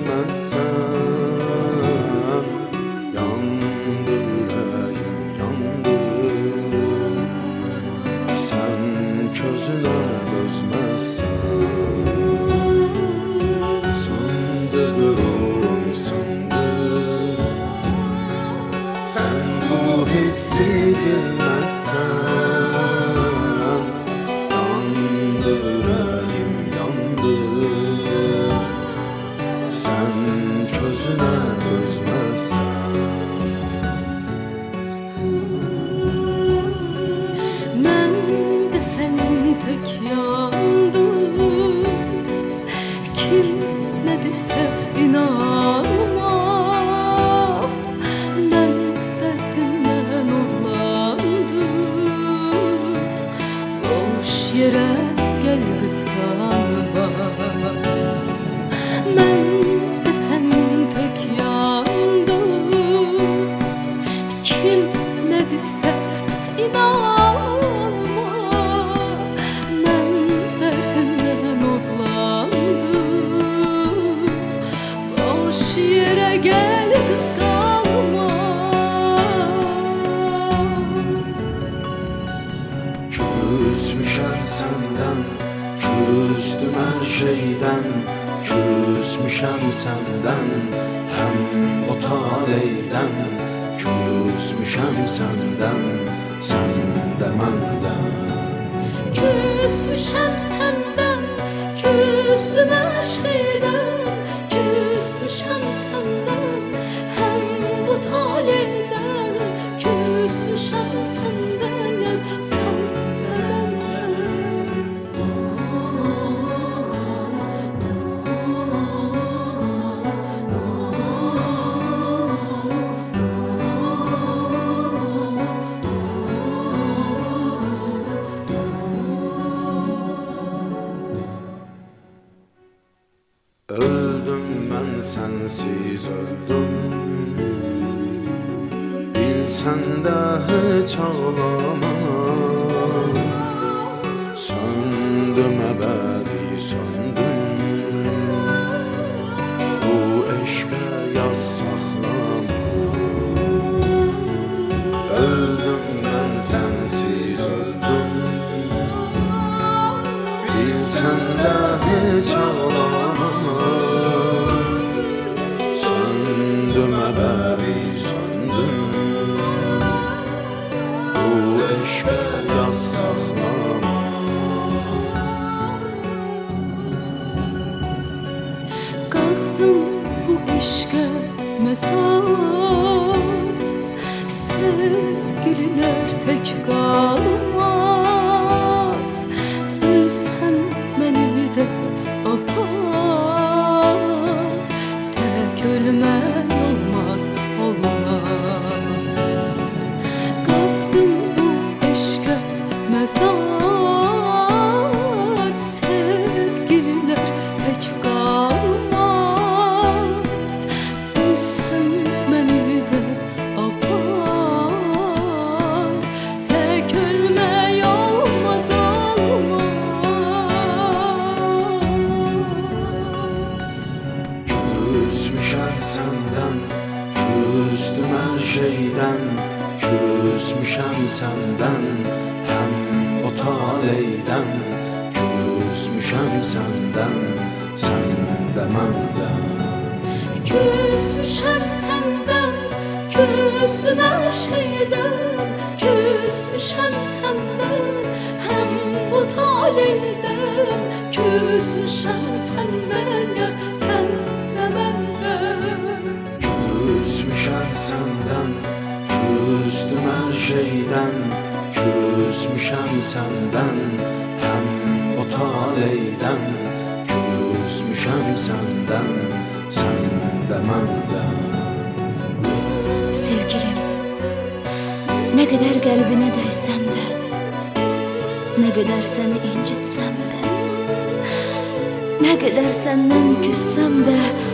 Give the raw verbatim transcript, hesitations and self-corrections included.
bilmezsen, yandı yüreğim yandı. Sen közüne dözmezsen, söndürürüm sandı. Sen bu hissi bilmezsen, yandı yüreğim yandı. Sen közüne dözmezsen. Ben de senin tek yandım. Kim ne dese inanma. Ben derdinden nurlandım. Boş yere gel kıskanma. Ben de senin tek yandım. Kim ne dese inanma. Ben derdimden odlandım. Boş yere gel kıskanma. Küsmüşem senden, küstüm her şeyden. Küsmüşem senden, hem o taleyden. Küsmüşem senden, sen de menden. Küsmüşem senden, küstüm her şeyden. Küsmüşem senden, hem bu taleyden. Küsmüşem senden, sen de benden. Öldüm ben sensiz öldüm. Bilsen de hiç ağlama. Söndüm ebedi söndüm. Bu eşke yaz saklama. Öldüm ben sensiz öldüm. Bilsen de hiç ağlama. Söndüm ebedi söndüm. Bu eşke yaz saklama. Kazdım bu eşke mezar. Sevgililer tek kalmaz. Bilsen beni de apar. Tek ölmen olmaz, olmaz. Kazdım bu eşke mezar. Sevgililer tek kalmaz. Bilsen beni de apar. Tek ölme olmaz, olmaz. Küsmüşem senden, küstüm her şeyden. Küsmüşem senden, hem o taleyden. Küsmüşem senden, sen de menden. Küsmüşem senden, küstüm her şeyden. Küsmüşem senden, hem bu taleyden. Küsmüşem senden, yar sen de benden. Küsmüşem senden, küstüm her şeyden. Küsmüşem senden, hem o taleyden. Küsmüşem senden, sen de menden. Sevgilim, ne kadar kalbine değsem de, ne kadar seni incitsem de, ne kadar senden küssem de,